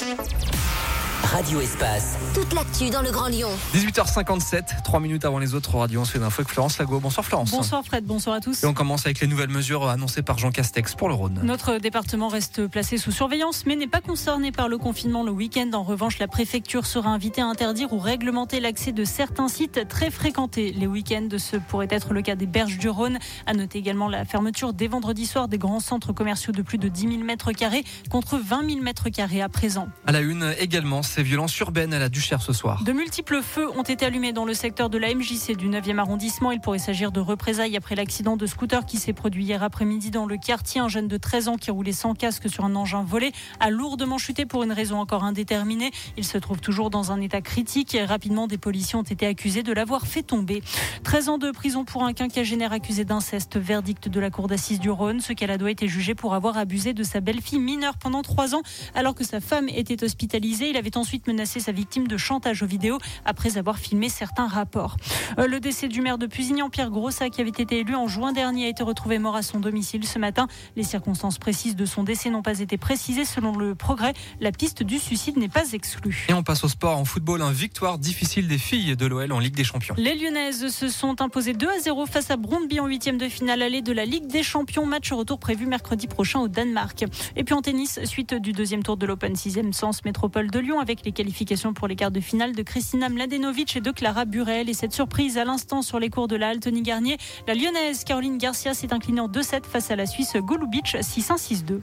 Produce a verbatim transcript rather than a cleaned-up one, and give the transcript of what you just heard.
Radio Espace. Toute l'actu dans le Grand Lyon. dix-huit heures cinquante-sept, trois minutes avant les autres radios. On se fait d'infos avec Florence Lago. Bonsoir Florence. Bonsoir Fred, bonsoir à tous. Et on commence avec les nouvelles mesures annoncées par Jean Castex pour le Rhône. Notre département reste placé sous surveillance, mais n'est pas concerné par le confinement le week-end. En revanche, la préfecture sera invitée à interdire ou réglementer l'accès de certains sites très fréquentés les week-ends. Ce pourrait être le cas des Berges du Rhône. À noter également la fermeture dès vendredi soir des grands centres commerciaux de plus de dix mille mètres carrés contre vingt mille mètres carrés à présent. À la une également, ces violences urbaines à la Duchère ce soir. De multiples feux ont été allumés dans le secteur de la M J C du neuvième arrondissement. Il pourrait s'agir de représailles après l'accident de scooter qui s'est produit hier après-midi dans le quartier. Un jeune de treize ans qui roulait sans casque sur un engin volé a lourdement chuté pour une raison encore indéterminée. Il se trouve toujours dans un état critique et rapidement des policiers ont été accusés de l'avoir fait tomber. treize ans de prison pour un quinquagénaire accusé d'inceste. Verdict de la cour d'assises du Rhône. Ce qu'elle a doit été jugé pour avoir abusé de sa belle-fille mineure pendant trois ans alors que sa femme était hospitalisée. Il avait ensuite menacé sa victime de chantage aux vidéos après avoir filmé certains rapports. Euh, le décès du maire de Pusignan, Pierre Grossat, qui avait été élu en juin dernier, a été retrouvé mort à son domicile ce matin. Les circonstances précises de son décès n'ont pas été précisées. Selon le Progrès, la piste du suicide n'est pas exclue. Et on passe au sport en football. Une victoire difficile des filles de l'O L en Ligue des Champions. Les Lyonnaises se sont imposées deux à zéro face à Brøndby en huitième de finale allée de la Ligue des Champions. Match retour prévu mercredi prochain au Danemark. Et puis en tennis, suite du deuxième tour de l'Open sixième Sens Métropole de Lyon avec les qualifications pour les quarts de finale de Kristina Mladenovic et de Clara Burel. Et cette surprise à l'instant sur les cours de la Altony Garnier, la Lyonnaise Caroline Garcia s'est inclinée en deux sept face à la Suisse Golubic six un six deux.